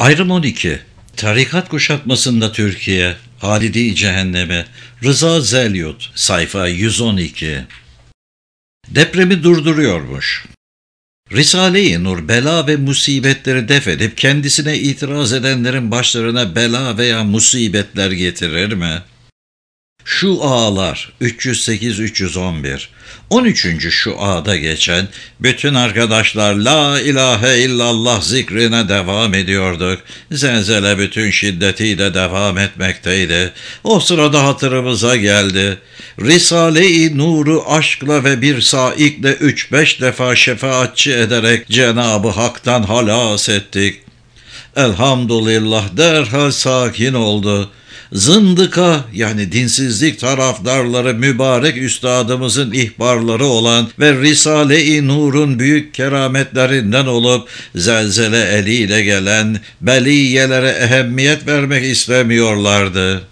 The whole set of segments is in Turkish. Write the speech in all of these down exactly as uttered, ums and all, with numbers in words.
Ayrım on iki. Tarikat kuşatmasında Türkiye, Halidi Cehenneme, Rıza Zelyut, sayfa yüz on iki. Depremi durduruyormuş. Risale-i Nur, bela ve musibetleri def edip kendisine itiraz edenlerin başlarına bela veya musibetler getirir mi? Şu ağalar üç yüz sekiz üç yüz on bir. on üçüncü şu ağda geçen bütün arkadaşlar la ilahe illallah zikrine devam ediyorduk. Zelzele bütün şiddetiyle devam etmekteydi. O sırada hatırımıza geldi. Risale-i Nur'u aşkla ve bir saikle üç beş defa şefaatçi ederek Cenab-ı Hak'tan halas ettik. Elhamdülillah derhal sakin oldu. Zındıka yani dinsizlik taraftarları mübarek üstadımızın ihbarları olan ve Risale-i Nur'un büyük kerametlerinden olup zelzele eliyle gelen beliyelere ehemmiyet vermek istemiyorlardı.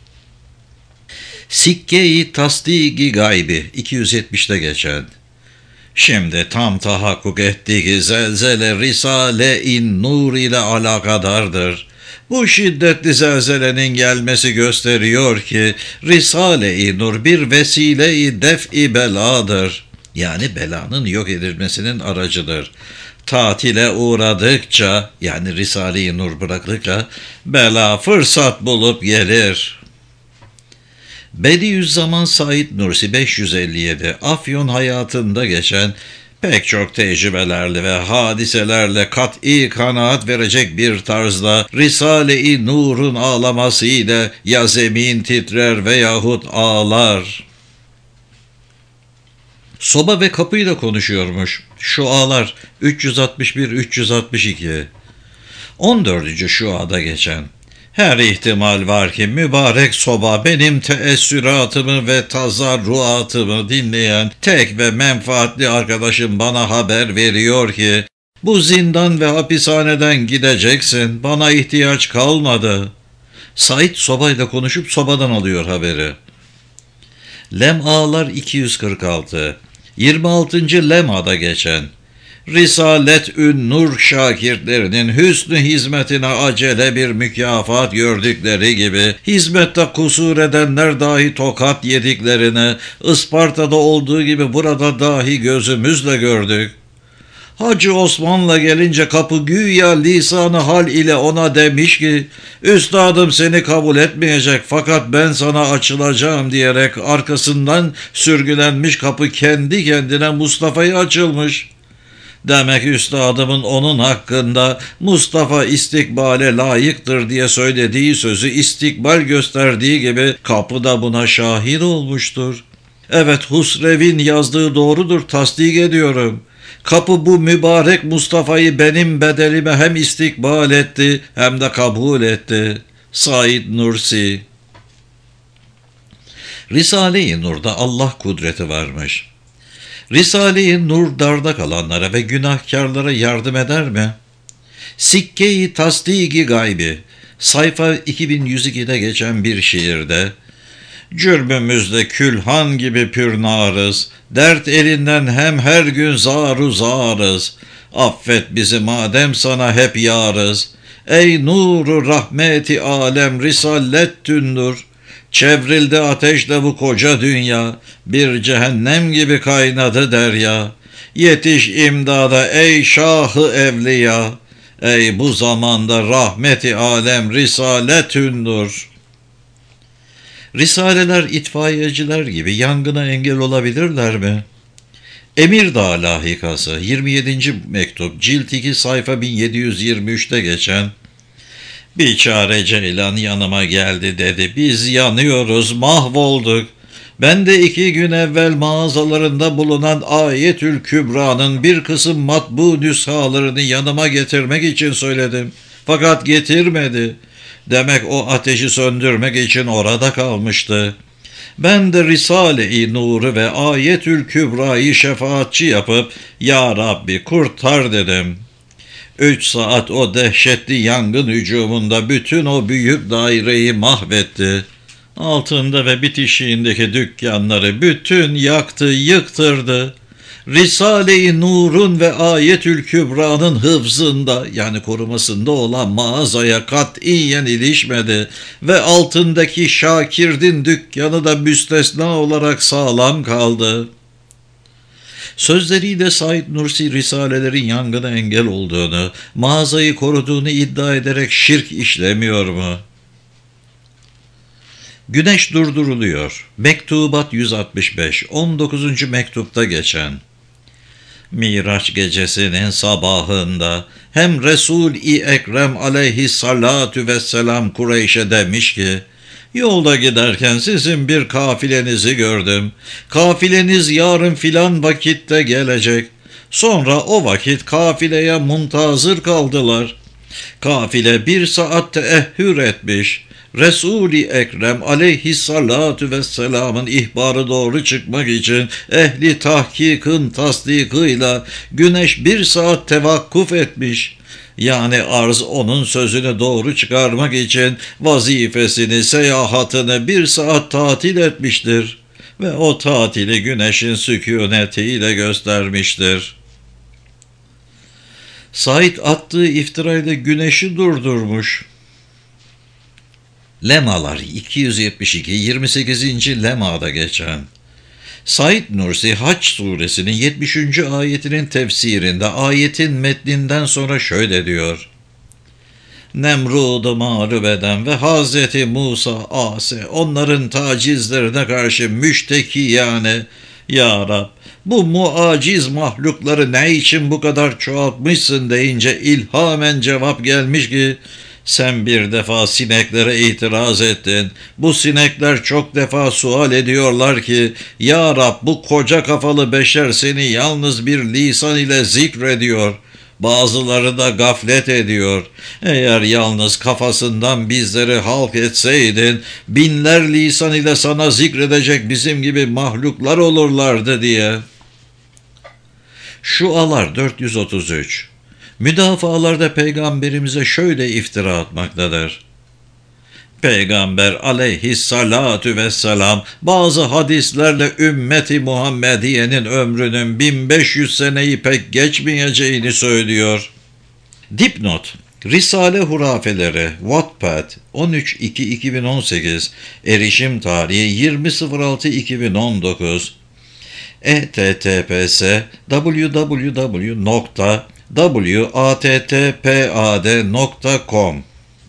Sikke-i Tasdigi Gaybi iki yüz yetmişte geçen. Şimdi tam tahakkuk ettiği ki zelzele Risale-i Nur ile alakadardır. Bu şiddetli zelzelenin gelmesi gösteriyor ki Risale-i Nur bir vesile-i def-i beladır. Yani belanın yok edilmesinin aracıdır. Tatile uğradıkça yani Risale-i Nur bıraktıkça bela fırsat bulup gelir. Bediüzzaman Said Nursi beş yüz elli yedi. Afyon hayatında geçen pek çok tecrübelerle ve hadiselerle kat'i kanaat verecek bir tarzda Risale-i Nur'un ağlamasıyla ya zemin titrer veyahut ağlar. Soba ve kapıyla konuşuyormuş. Şu ağlar üç yüz altmış bir üç yüz altmış iki. on dördüncü şu ağda geçen. Her ihtimal var ki mübarek soba benim teessüratımı ve tazarruatımı dinleyen tek ve menfaatli arkadaşım bana haber veriyor ki bu zindan ve hapishaneden gideceksin, bana ihtiyaç kalmadı. Said sobayla konuşup sobadan alıyor haberi. Lem'alar iki yüz kırk altı. yirmi altıncı lem'ada geçen. Risalet-ün Nur şakirtlerinin hüsnü hizmetine acele bir mükafat gördükleri gibi hizmette kusur edenler dahi tokat yediklerini Isparta'da olduğu gibi burada dahi gözümüzle gördük. Hacı Osman'la gelince kapı güya lisanı hal ile ona demiş ki üstadım seni kabul etmeyecek fakat ben sana açılacağım diyerek arkasından sürgülenmiş kapı kendi kendine Mustafa'ya açılmış. Demek üstadımın onun hakkında Mustafa istikbale layıktır diye söylediği sözü istikbal gösterdiği gibi kapı da buna şahit olmuştur. Evet, Husrev'in yazdığı doğrudur, tasdik ediyorum. Kapı bu mübarek Mustafa'yı benim bedelime hem istikbal etti hem de kabul etti. Said Nursi. Risale-i Nur'da Allah kudreti varmış. Risale-i Nur darda kalanlara ve günahkarlara yardım eder mi? Sikke-i Tasdigi Gaybi, sayfa iki bin yüz ikide geçen bir şiirde, cürbümüzde külhan gibi pürnarız, dert elinden hem her gün zaru zarız, affet bizi madem sana hep yarız, ey nuru rahmeti alem risallettün nur, çevrildi ateşle bu koca dünya, bir cehennem gibi kaynadı derya. Yetiş imdada ey şahı evliya, ey bu zamanda rahmeti alem risaletün nur. Risaleler itfaiyeciler gibi yangına engel olabilirler mi? Emirdağ lahikası yirmi yedinci mektup cilt iki sayfa bin yedi yüz yirmi üçte geçen biçare Ceylan yanıma geldi dedi. Biz yanıyoruz, mahvolduk. Ben de iki gün evvel mağazalarında bulunan Ayetül Kübra'nın bir kısım matbu nüshalarını yanıma getirmek için söyledim. Fakat getirmedi. Demek o ateşi söndürmek için orada kalmıştı. Ben de Risale-i Nur'u ve Ayetül Kübra'yı şefaatçi yapıp Ya Rabbi kurtar dedim. Üç saat o dehşetli yangın hücumunda bütün o büyük daireyi mahvetti. Altında ve bitişiğindeki dükkanları bütün yaktı, yıktırdı. Risale-i Nur'un ve Ayetül Kübra'nın hıfzında yani korumasında olan mağazaya katiyen ilişmedi ve altındaki Şakirdin dükkanı da müstesna olarak sağlam kaldı. Sözleriyle Said Nursi risalelerin yangına engel olduğunu, mağazayı koruduğunu iddia ederek şirk işlemiyor mu? Güneş durduruluyor. Mektubat yüz altmış beş, on dokuzuncu mektupta geçen. Miraç gecesinin sabahında hem Resul-i Ekrem aleyhissalatu vesselam Kureyş'e demiş ki, yolda giderken sizin bir kafilenizi gördüm. Kafileniz yarın filan vakitte gelecek. Sonra o vakit kafileye muntazır kaldılar. Kafile bir saat teehhür etmiş. Resul-i Ekrem aleyhissalatu vesselamın ihbarı doğru çıkmak için ehli tahkikın tasdikıyla güneş bir saat tevakkuf etmiş. Yani arz onun sözünü doğru çıkarmak için vazifesini, seyahatini bir saat tatil etmiştir ve o tatili güneşin sükunetiyle göstermiştir. Said attığı iftirayla güneşi durdurmuş. Lemalar iki yüz yetmiş iki, yirmi sekizinci lemada geçen. Said Nursi Hac suresinin yetmişinci ayetinin tefsirinde ayetin metninden sonra şöyle diyor. Nemrud'u mağlup eden ve Hazreti Musa ase onların tacizlerine karşı müşteki yani ya Rab bu muaciz mahlukları ne için bu kadar çoğaltmışsın deyince ilhamen cevap gelmiş ki sen bir defa sineklere itiraz ettin. Bu sinekler çok defa sual ediyorlar ki ya Rab bu koca kafalı beşer seni yalnız bir lisan ile zikrediyor. Bazıları da gaflet ediyor. Eğer yalnız kafasından bizleri halk etseydin binler lisan ile sana zikredecek bizim gibi mahluklar olurlardı diye. Şualar dört yüz otuz üç. Müdafalarda peygamberimize şöyle iftira atmaktadır. Peygamber aleyhissalatu vesselam bazı hadislerle ümmeti Muhammediye'nin ömrünün bin beş yüz seneyi pek geçmeyeceğini söylüyor. Dipnot: Risale Hurafeleri Wattpad on üç iki iki bin on sekiz, erişim tarihi yirmi altı iki bin on dokuz, h t t p s w w w nokta wattpad nokta com.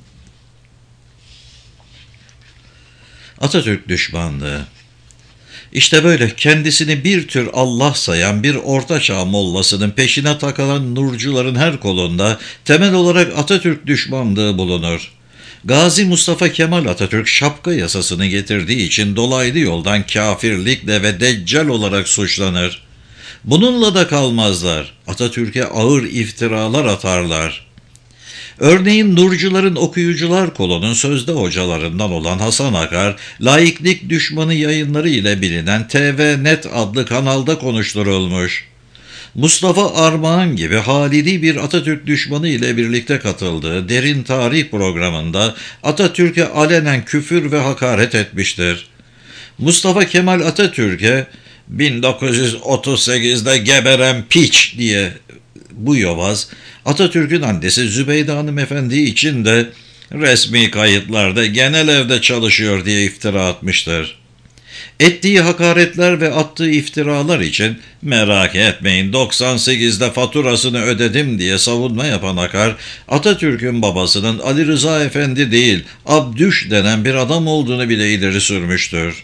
Atatürk düşmanlığı. İşte böyle kendisini bir tür Allah sayan bir ortaçağ mollasının peşine takılan nurcuların her kolunda temel olarak Atatürk düşmanlığı bulunur. Gazi Mustafa Kemal Atatürk şapka yasasını getirdiği için dolaylı yoldan kafirlikle ve deccal olarak suçlanır. Bununla da kalmazlar. Atatürk'e ağır iftiralar atarlar. Örneğin Nurcuların okuyucular kolunun sözde hocalarından olan Hasan Akar, laiklik düşmanı yayınları ile bilinen T V Net adlı kanalda konuşturulmuş. Mustafa Armağan gibi halili bir Atatürk düşmanı ile birlikte katıldığı Derin Tarih programında Atatürk'e alenen küfür ve hakaret etmiştir. Mustafa Kemal Atatürk'e bin dokuz yüz otuz sekizde geberen piç diye bu yobaz, Atatürk'ün annesi Zübeyde Hanım Efendi için de resmi kayıtlarda genel evde çalışıyor diye iftira atmıştır. Ettiği hakaretler ve attığı iftiralar için merak etmeyin doksan sekizde faturasını ödedim diye savunma yapan Akar, Atatürk'ün babasının Ali Rıza Efendi değil Abdüş denen bir adam olduğunu bile ileri sürmüştür.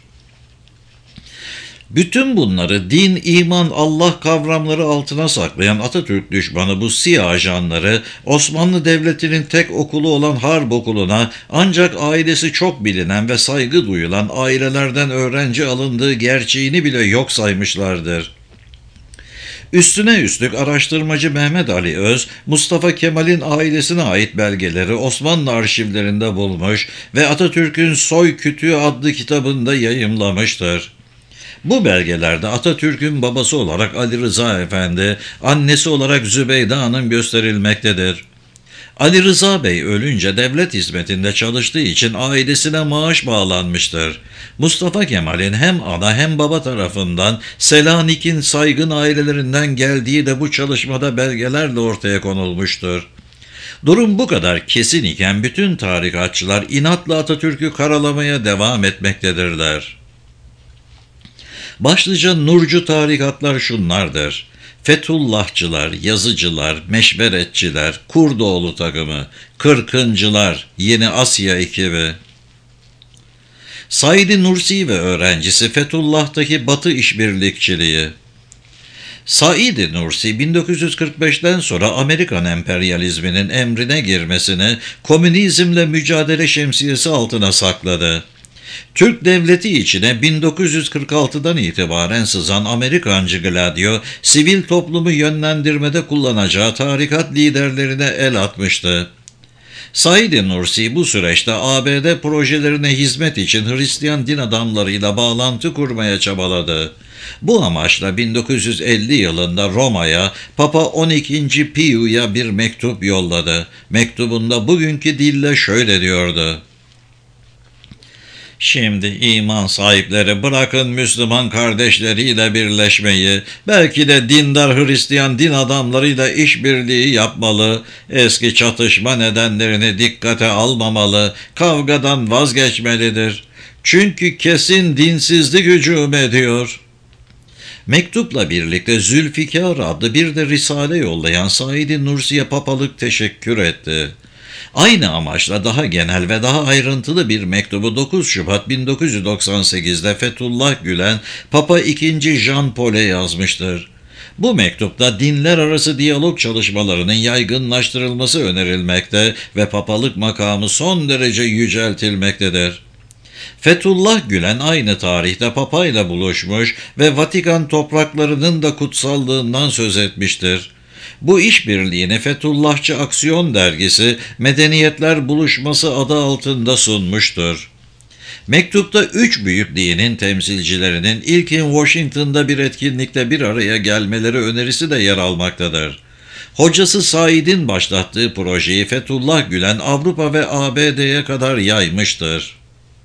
Bütün bunları din, iman, Allah kavramları altına saklayan Atatürk düşmanı bu siyah ajanları Osmanlı Devleti'nin tek okulu olan Harp Okulu'na ancak ailesi çok bilinen ve saygı duyulan ailelerden öğrenci alındığı gerçeğini bile yok saymışlardır. Üstüne üstlük araştırmacı Mehmet Ali Öz, Mustafa Kemal'in ailesine ait belgeleri Osmanlı arşivlerinde bulmuş ve Atatürk'ün Soy Kütüğü adlı kitabında yayımlamıştır. Bu belgelerde Atatürk'ün babası olarak Ali Rıza Efendi, annesi olarak Zübeyde Hanım gösterilmektedir. Ali Rıza Bey ölünce devlet hizmetinde çalıştığı için ailesine maaş bağlanmıştır. Mustafa Kemal'in hem ana hem baba tarafından Selanik'in saygın ailelerinden geldiği de bu çalışmada belgelerle ortaya konulmuştur. Durum bu kadar kesin iken bütün tarikatçılar inatla Atatürk'ü karalamaya devam etmektedirler. Başlıca Nurcu tarikatlar şunlardır: Fethullahçılar, Yazıcılar, Meşveretçiler, Kurdoğlu takımı, Kırkıncılar, Yeni Asya ekibi. Said Nursi ve öğrencisi Fethullah'taki Batı işbirlikçiliği. Said Nursi bin dokuz yüz kırk beşten sonra Amerikan emperyalizminin emrine girmesini komünizmle mücadele şemsiyesi altına sakladı. Türk devleti içine bin dokuz yüz kırk altıdan itibaren sızan Amerikancı Gladio, sivil toplumu yönlendirmede kullanacağı tarikat liderlerine el atmıştı. Said Nursi bu süreçte A B D projelerine hizmet için Hristiyan din adamlarıyla bağlantı kurmaya çabaladı. Bu amaçla bin dokuz yüz elli yılında Roma'ya Papa on ikinci Piu'ya bir mektup yolladı. Mektubunda bugünkü dille şöyle diyordu: "Şimdi iman sahipleri bırakın Müslüman kardeşleriyle birleşmeyi, belki de dindar Hristiyan din adamlarıyla işbirliği yapmalı, eski çatışma nedenlerini dikkate almamalı, kavgadan vazgeçmelidir. Çünkü kesin dinsizlik hücum ediyor." Mektupla birlikte Zülfikar adlı bir de risale yollayan Said Nursi'ye papalık teşekkür etti. Aynı amaçla daha genel ve daha ayrıntılı bir mektubu dokuz Şubat bin dokuz yüz doksan sekizde Fethullah Gülen, Papa ikinci. Jean Paul'e yazmıştır. Bu mektupta dinler arası diyalog çalışmalarının yaygınlaştırılması önerilmekte ve papalık makamı son derece yüceltilmektedir. Fethullah Gülen aynı tarihte Papa ile buluşmuş ve Vatikan topraklarının da kutsallığından söz etmiştir. Bu işbirliğini Fethullahçı Aksiyon dergisi Medeniyetler Buluşması adı altında sunmuştur. Mektupta üç büyük dinin temsilcilerinin ilkin Washington'da bir etkinlikte bir araya gelmeleri önerisi de yer almaktadır. Hocası Said'in başlattığı projeyi Fethullah Gülen Avrupa ve A B D'ye kadar yaymıştır.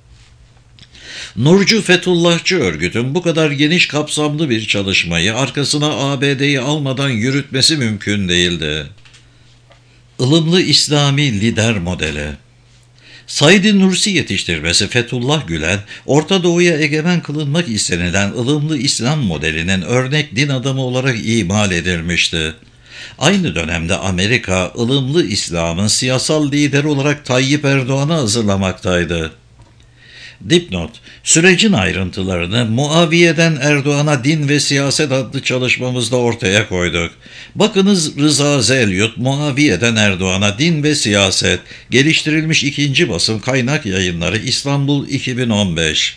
Nurcu Fethullahçı örgütün bu kadar geniş kapsamlı bir çalışmayı arkasına A B D'yi almadan yürütmesi mümkün değildi. Ilımlı İslami lider modeli. Said Nursi yetiştirmesi Fethullah Gülen, Orta Doğu'ya egemen kılınmak istenilen ılımlı İslam modelinin örnek din adamı olarak imal edilmişti. Aynı dönemde Amerika, ılımlı İslam'ın siyasal lideri olarak Tayyip Erdoğan'ı hazırlamaktaydı. Dipnot: Sürecin ayrıntılarını Muaviye'den Erdoğan'a Din ve Siyaset adlı çalışmamızda ortaya koyduk. Bakınız Rıza Zelyut, Muaviye'den Erdoğan'a Din ve Siyaset, geliştirilmiş ikinci basım, Kaynak Yayınları, İstanbul iki bin on beş.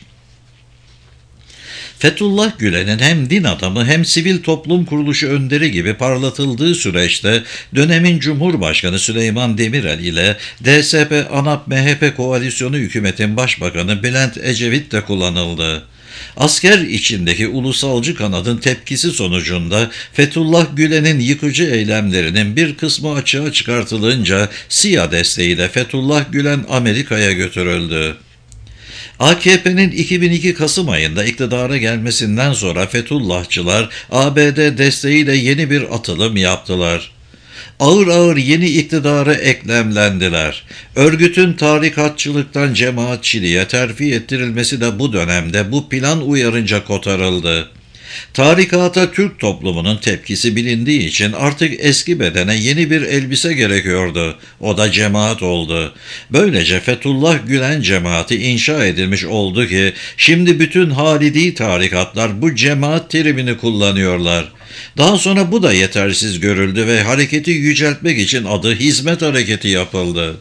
Fethullah Gülen'in hem din adamı hem sivil toplum kuruluşu önderi gibi parlatıldığı süreçte dönemin Cumhurbaşkanı Süleyman Demirel ile D S P, ANAP, M H P koalisyonu hükümetin başbakanı Bülent Ecevit de kullanıldı. Asker içindeki ulusalcı kanadın tepkisi sonucunda Fethullah Gülen'in yıkıcı eylemlerinin bir kısmı açığa çıkartılınca SİHA desteğiyle Fethullah Gülen Amerika'ya götürüldü. A K P'nin iki bin iki Kasım ayında iktidara gelmesinden sonra Fethullahçılar A B D desteğiyle yeni bir atılım yaptılar. Ağır ağır yeni iktidara eklemlendiler. Örgütün tarikatçılıktan cemaatçiliğe terfi ettirilmesi de bu dönemde bu plan uyarınca kotarıldı. Tarikata Türk toplumunun tepkisi bilindiği için artık eski bedene yeni bir elbise gerekiyordu. O da cemaat oldu. Böylece Fethullah Gülen cemaati inşa edilmiş oldu ki şimdi bütün Halidi tarikatlar bu cemaat terimini kullanıyorlar. Daha sonra bu da yetersiz görüldü ve hareketi yüceltmek için adı Hizmet Hareketi yapıldı.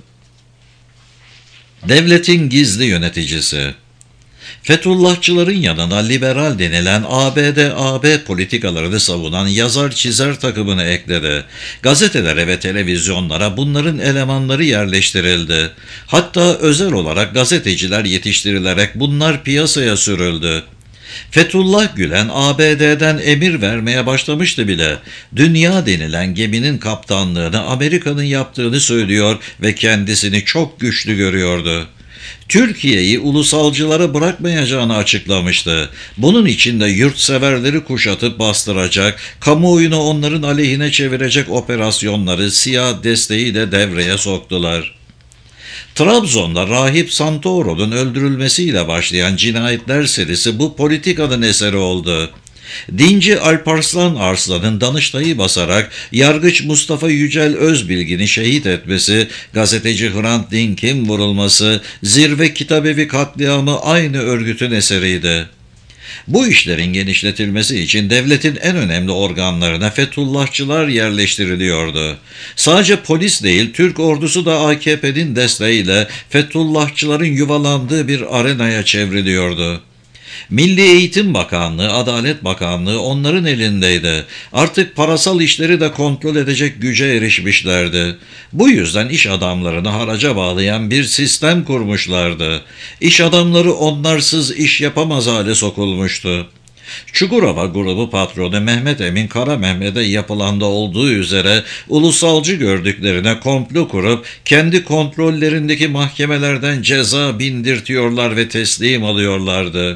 Devletin gizli yöneticisi. Fethullahçıların yanına liberal denilen A B D A B politikalarını savunan yazar çizer takımını ekledi. Gazetelere ve televizyonlara bunların elemanları yerleştirildi. Hatta özel olarak gazeteciler yetiştirilerek bunlar piyasaya sürüldü. Fethullah Gülen A B D'den emir vermeye başlamıştı bile. Dünya denilen geminin kaptanlığını Amerika'nın yaptığını söylüyor ve kendisini çok güçlü görüyordu. Türkiye'yi ulusalcılara bırakmayacağını açıklamıştı. Bunun için de yurtseverleri kuşatıp bastıracak, kamuoyunu onların aleyhine çevirecek operasyonları siyah desteğiyle devreye soktular. Trabzon'da rahip Santoro'nun öldürülmesiyle başlayan cinayetler serisi bu politikanın eseri oldu. Dinci Alparslan Arslan'ın Danıştay'ı basarak yargıç Mustafa Yücel Özbilgin'i şehit etmesi, gazeteci Hrant Dink'in vurulması, Zirve Kitabevi katliamı aynı örgütün eseriydi. Bu işlerin genişletilmesi için devletin en önemli organlarına Fethullahçılar yerleştiriliyordu. Sadece polis değil, Türk ordusu da A K P'nin desteğiyle Fethullahçıların yuvalandığı bir arenaya çevriliyordu. Milli Eğitim Bakanlığı, Adalet Bakanlığı onların elindeydi. Artık parasal işleri de kontrol edecek güce erişmişlerdi. Bu yüzden iş adamlarını haraca bağlayan bir sistem kurmuşlardı. İş adamları onlarsız iş yapamaz hale sokulmuştu. Çukurova grubu patronu Mehmet Emin Kara Mehmet'e yapılanda olduğu üzere ulusalcı gördüklerine komplo kurup kendi kontrollerindeki mahkemelerden ceza bindirtiyorlar ve teslim alıyorlardı.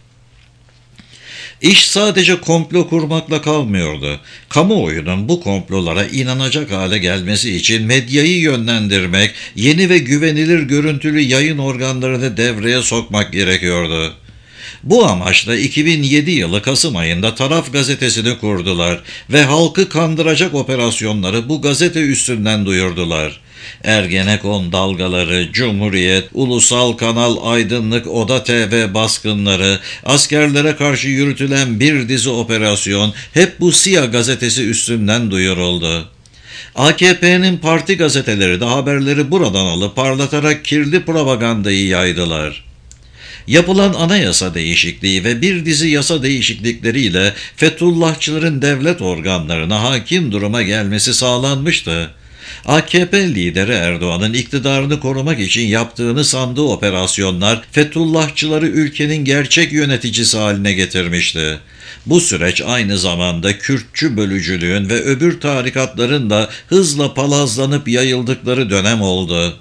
İş sadece komplo kurmakla kalmıyordu. Kamuoyunun bu komplolara inanacak hale gelmesi için medyayı yönlendirmek, yeni ve güvenilir görüntülü yayın organlarını devreye sokmak gerekiyordu. Bu amaçla iki bin yedi yılı Kasım ayında Taraf gazetesini kurdular ve halkı kandıracak operasyonları bu gazete üstünden duyurdular. Ergenekon dalgaları, Cumhuriyet, Ulusal Kanal Aydınlık, Oda T V baskınları, askerlere karşı yürütülen bir dizi operasyon hep bu Siyah gazetesi üstünden duyuruldu. A K P'nin parti gazeteleri de haberleri buradan alıp parlatarak kirli propagandayı yaydılar. Yapılan anayasa değişikliği ve bir dizi yasa değişiklikleriyle Fethullahçıların devlet organlarına hakim duruma gelmesi sağlanmıştı. A K P lideri Erdoğan'ın iktidarını korumak için yaptığını sandığı operasyonlar Fethullahçıları ülkenin gerçek yöneticisi haline getirmişti. Bu süreç aynı zamanda Kürtçü bölücülüğün ve öbür tarikatların da hızla palazlanıp yayıldıkları dönem oldu.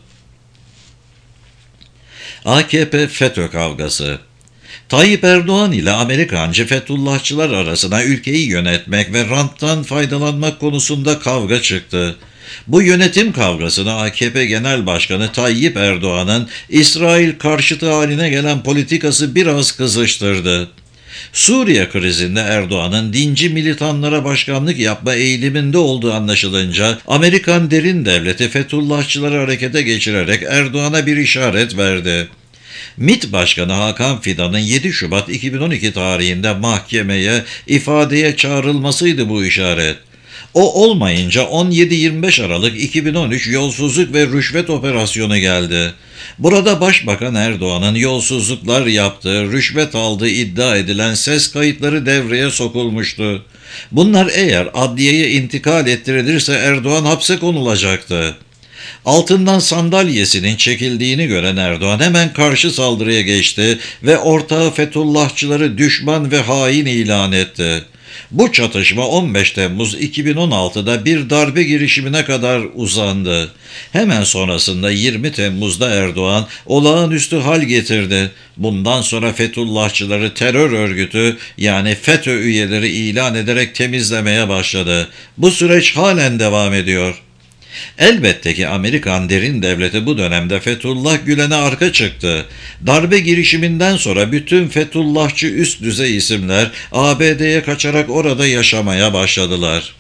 A K P FETÖ kavgası. Tayyip Erdoğan ile Amerikancı Fethullahçılar arasına ülkeyi yönetmek ve ranttan faydalanmak konusunda kavga çıktı. Bu yönetim kavgasını A K P Genel Başkanı Tayyip Erdoğan'ın İsrail karşıtı haline gelen politikası biraz kızıştırdı. Suriye krizinde Erdoğan'ın dinci militanlara başkanlık yapma eğiliminde olduğu anlaşılınca Amerikan derin devleti Fethullahçıları harekete geçirerek Erdoğan'a bir işaret verdi. MİT Başkanı Hakan Fidan'ın yedi Şubat iki bin on iki tarihinde mahkemeye, ifadeye çağrılmasıydı bu işaret. O olmayınca on yedi yirmi beş Aralık iki bin on üç yolsuzluk ve rüşvet operasyonu geldi. Burada Başbakan Erdoğan'ın yolsuzluklar yaptığı, rüşvet aldığı iddia edilen ses kayıtları devreye sokulmuştu. Bunlar eğer adliyeye intikal ettirilirse Erdoğan hapse konulacaktı. Altından sandalyesinin çekildiğini gören Erdoğan hemen karşı saldırıya geçti ve ortağı Fethullahçıları düşman ve hain ilan etti. Bu çatışma on beş Temmuz iki bin on altıda bir darbe girişimine kadar uzandı. Hemen sonrasında yirmi Temmuz'da Erdoğan olağanüstü hal getirdi. Bundan sonra Fethullahçıları terör örgütü yani FETÖ üyeleri ilan ederek temizlemeye başladı. Bu süreç halen devam ediyor. Elbette ki Amerikan derin devleti bu dönemde Fethullah Gülen'e arka çıktı. Darbe girişiminden sonra bütün Fethullahçı üst düzey isimler A B D'ye kaçarak orada yaşamaya başladılar.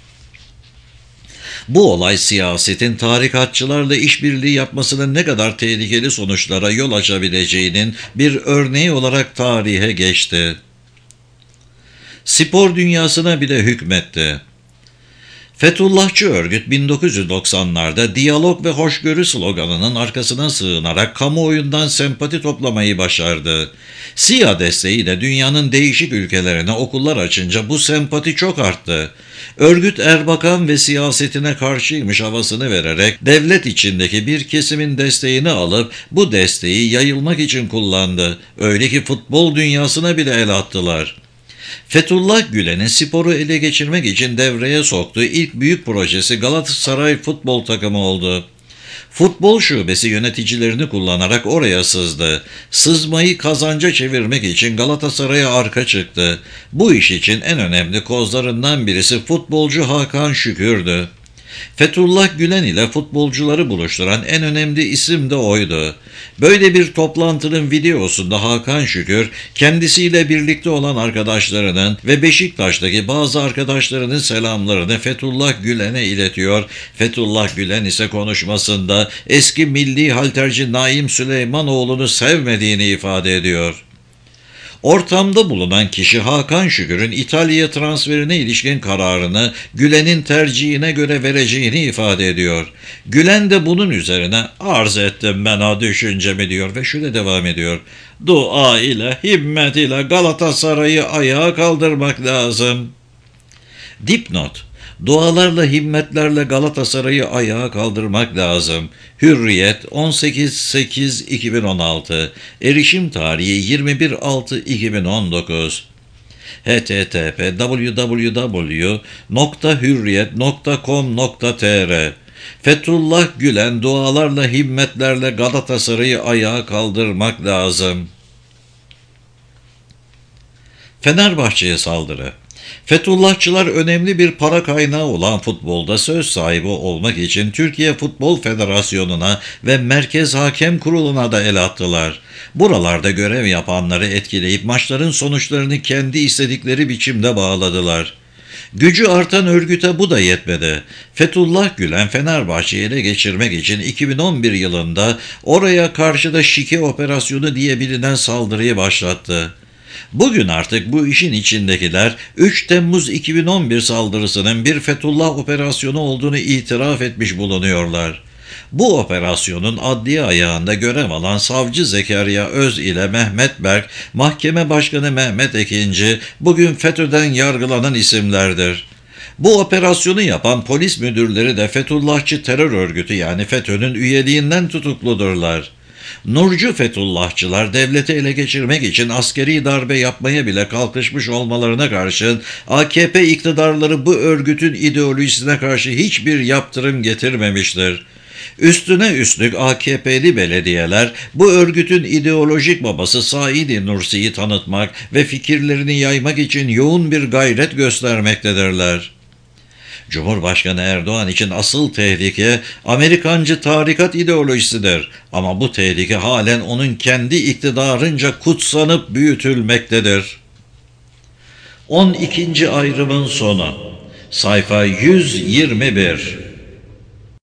Bu olay siyasetin tarikatçılarla işbirliği yapmasının ne kadar tehlikeli sonuçlara yol açabileceğinin bir örneği olarak tarihe geçti. Spor dünyasına bile hükmetti. Fethullahçı örgüt bin dokuz yüz doksanlarda diyalog ve hoşgörü sloganının arkasına sığınarak kamuoyundan sempati toplamayı başardı. SİHA desteğiyle dünyanın değişik ülkelerine okullar açınca bu sempati çok arttı. Örgüt Erbakan ve siyasetine karşıymış havasını vererek devlet içindeki bir kesimin desteğini alıp bu desteği yayılmak için kullandı. Öyle ki futbol dünyasına bile el attılar. Fethullah Gülen'in sporu ele geçirmek için devreye soktuğu ilk büyük projesi Galatasaray futbol takımı oldu. Futbol şubesi yöneticilerini kullanarak oraya sızdı. Sızmayı kazanca çevirmek için Galatasaray'a arka çıktı. Bu iş için en önemli kozlarından birisi futbolcu Hakan Şükür'dü. Fethullah Gülen ile futbolcuları buluşturan en önemli isim de oydu. Böyle bir toplantının videosunda Hakan Şükür, kendisiyle birlikte olan arkadaşlarının ve Beşiktaş'taki bazı arkadaşlarının selamlarını Fethullah Gülen'e iletiyor. Fethullah Gülen ise konuşmasında eski milli halterci Naim Süleymanoğlu'nu sevmediğini ifade ediyor. Ortamda bulunan kişi Hakan Şükür'ün İtalya'ya transferine ilişkin kararını Gülen'in tercihine göre vereceğini ifade ediyor. Gülen de bunun üzerine arz ettim ben o düşüncemi diyor ve şöyle devam ediyor. Dua ile, himmet ile Galatasaray'ı ayağa kaldırmak lazım. Dipnot: Dualarla, himmetlerle Galatasaray'ı ayağa kaldırmak lazım. Hürriyet on sekiz sekiz iki bin on altı. Erişim tarihi yirmi bir altı iki bin on dokuz. h t t p w w w nokta hürriyet nokta com nokta t r. Fethullah Gülen dualarla, himmetlerle Galatasaray'ı ayağa kaldırmak lazım. Fenerbahçe'ye saldırı. Fethullahçılar önemli bir para kaynağı olan futbolda söz sahibi olmak için Türkiye Futbol Federasyonu'na ve Merkez Hakem Kurulu'na da el attılar. Buralarda görev yapanları etkileyip maçların sonuçlarını kendi istedikleri biçimde bağladılar. Gücü artan örgüte bu da yetmedi. Fethullah Gülen Fenerbahçe'yi ele geçirmek için iki bin on bir yılında oraya karşı da şike operasyonu diye bilinen saldırıyı başlattı. Bugün artık bu işin içindekiler üç Temmuz iki bin on bir saldırısının bir Fethullah operasyonu olduğunu itiraf etmiş bulunuyorlar. Bu operasyonun adliye ayağında görev alan savcı Zekeriya Öz ile Mehmet Berk, mahkeme başkanı Mehmet Ekinci bugün FETÖ'den yargılanan isimlerdir. Bu operasyonu yapan polis müdürleri de Fethullahçı terör örgütü yani FETÖ'nün üyeliğinden tutukludurlar. Nurcu Fethullahçılar devleti ele geçirmek için askeri darbe yapmaya bile kalkışmış olmalarına karşın A K P iktidarları bu örgütün ideolojisine karşı hiçbir yaptırım getirmemiştir. Üstüne üstlük A K P'li belediyeler bu örgütün ideolojik babası Said Nursi'yi tanıtmak ve fikirlerini yaymak için yoğun bir gayret göstermektedirler. Cumhurbaşkanı Erdoğan için asıl tehlike Amerikancı tarikat ideolojisidir. Ama bu tehlike halen onun kendi iktidarınca kutsanıp büyütülmektedir. on ikinci ayrımın sonu. Sayfa yüz yirmi bir.